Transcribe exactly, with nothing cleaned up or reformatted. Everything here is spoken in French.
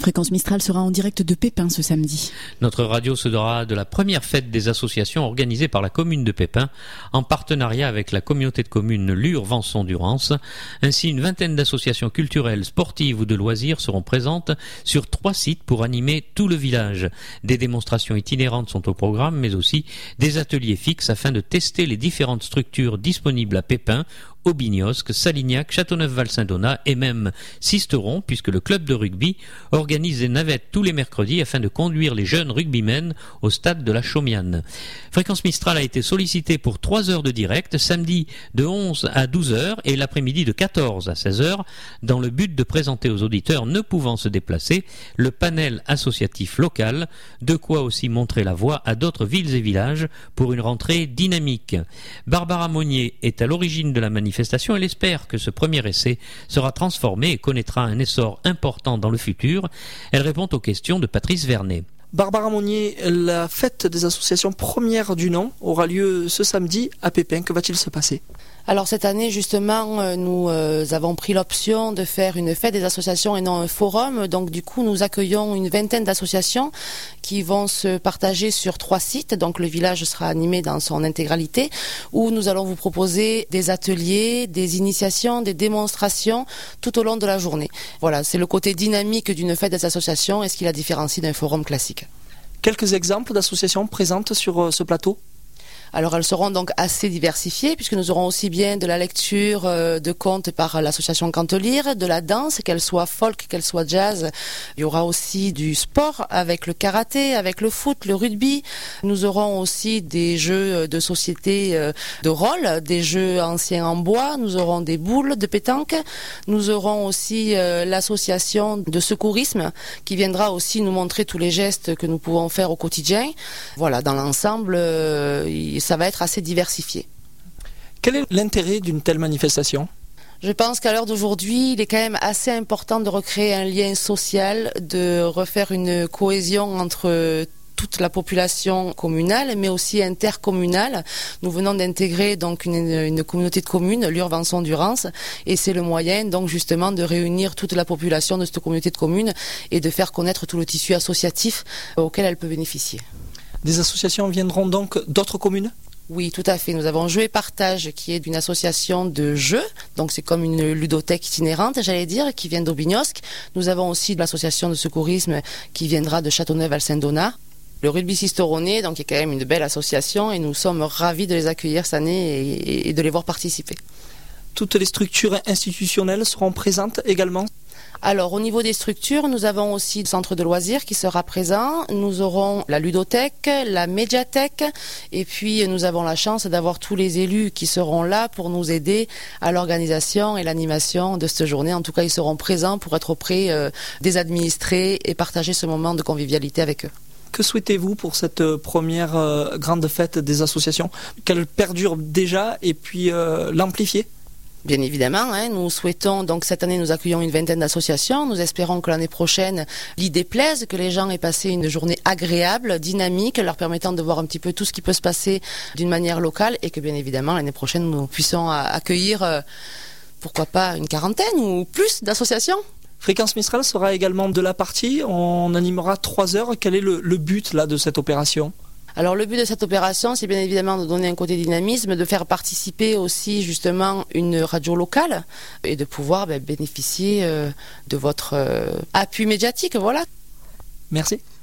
Fréquence Mistral sera en direct de Pépin ce samedi. Notre radio se donnera de la première fête des associations organisée par la commune de Pépin en partenariat avec la communauté de communes Lure-Vanson-Durance. Ainsi, une vingtaine d'associations culturelles, sportives ou de loisirs seront présentes sur trois sites pour animer tout le village. Des démonstrations itinérantes sont au programme, mais aussi des ateliers fixes afin de tester les différentes structures disponibles à Pépin, Aubignosc, Salignac, Châteauneuf-Val-Saint-Donat et même Sisteron, puisque le club de rugby organise des navettes tous les mercredis afin de conduire les jeunes rugbymen au stade de la Chaumiane. Fréquence Mistral a été sollicitée pour trois heures de direct, samedi de onze à douze heures et l'après-midi de quatorze à seize heures, dans le but de présenter aux auditeurs ne pouvant se déplacer le panel associatif local, de quoi aussi montrer la voie à d'autres villes et villages pour une rentrée dynamique. Barbara Monnier est à l'origine de la manifestation. Elle espère que ce premier essai sera transformé et connaîtra un essor important dans le futur. Elle répond aux questions de Patrice Vernet. Barbara Monnier, la fête des associations première du nom aura lieu ce samedi à Pépin. Que va-t-il se passer ? Alors cette année justement nous euh, avons pris l'option de faire une fête des associations et non un forum, donc du coup nous accueillons une vingtaine d'associations qui vont se partager sur trois sites, donc le village sera animé dans son intégralité, où nous allons vous proposer des ateliers, des initiations, des démonstrations tout au long de la journée. Voilà, c'est le côté dynamique d'une fête des associations et ce qui la différencie d'un forum classique. Quelques exemples d'associations présentes sur ce plateau ? Alors elles seront donc assez diversifiées puisque nous aurons aussi bien de la lecture euh, de contes par l'association Cantelire, de la danse, qu'elle soit folk, qu'elle soit jazz. Il y aura aussi du sport avec le karaté, avec le foot, le rugby. Nous aurons aussi des jeux de société euh, de rôle, des jeux anciens en bois. Nous aurons des boules de pétanque. Nous aurons aussi euh, l'association de secourisme qui viendra aussi nous montrer tous les gestes que nous pouvons faire au quotidien. Voilà, dans l'ensemble, euh, il ça va être assez diversifié. Quel est l'intérêt d'une telle manifestation ? Je pense qu'à l'heure d'aujourd'hui, il est quand même assez important de recréer un lien social, de refaire une cohésion entre toute la population communale, mais aussi intercommunale. Nous venons d'intégrer donc une, une communauté de communes, Lure-Vanson-Durance, et c'est le moyen donc justement de réunir toute la population de cette communauté de communes et de faire connaître tout le tissu associatif auquel elle peut bénéficier. Des associations viendront donc d'autres communes ? Oui, tout à fait. Nous avons Jeux et Partage, qui est une association de jeux, donc c'est comme une ludothèque itinérante, j'allais dire, qui vient d'Aubignosc. Nous avons aussi l'association de secourisme qui viendra de Châteauneuf-Val-Saint-Donat. Le rugby Sisteronais, donc, est quand même une belle association et nous sommes ravis de les accueillir cette année et, et de les voir participer. Toutes les structures institutionnelles seront présentes également ? Alors, au niveau des structures, nous avons aussi le centre de loisirs qui sera présent. Nous aurons la ludothèque, la médiathèque, et puis nous avons la chance d'avoir tous les élus qui seront là pour nous aider à l'organisation et l'animation de cette journée. En tout cas, ils seront présents pour être auprès euh, des administrés et partager ce moment de convivialité avec eux. Que souhaitez-vous pour cette première euh, grande fête des associations ? Qu'elle perdure déjà et puis euh, l'amplifier ? Bien évidemment, hein, nous souhaitons, donc cette année nous accueillons une vingtaine d'associations, nous espérons que l'année prochaine l'idée plaise, que les gens aient passé une journée agréable, dynamique, leur permettant de voir un petit peu tout ce qui peut se passer d'une manière locale et que bien évidemment l'année prochaine nous puissions accueillir, euh, pourquoi pas une quarantaine ou plus d'associations. Fréquence Mistral sera également de la partie, on animera trois heures, quel est le, le but là, de cette opération ? Alors le but de cette opération, c'est bien évidemment de donner un côté dynamisme, de faire participer aussi justement une radio locale et de pouvoir ben, bénéficier euh, de votre euh, appui médiatique, voilà. Merci.